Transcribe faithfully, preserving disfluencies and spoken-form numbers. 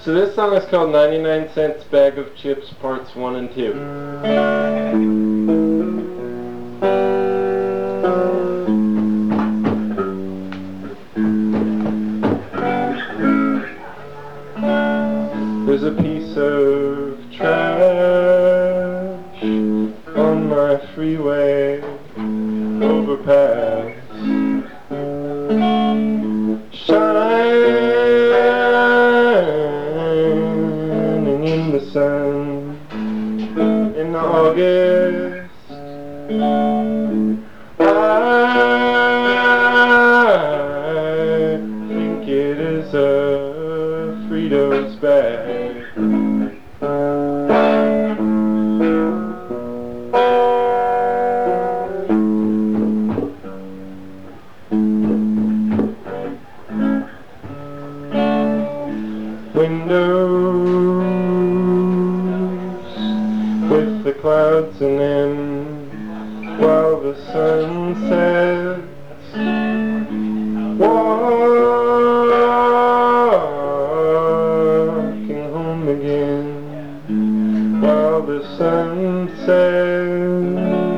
So this song is called ninety-nine cents Bag of Chips Parts one and two. There's a piece of trash on my freeway overpass, shining in the sun in August. I think it is a Fritos bag. Windows with the clouds in them while the sun sets. Walking home again while the sun sets.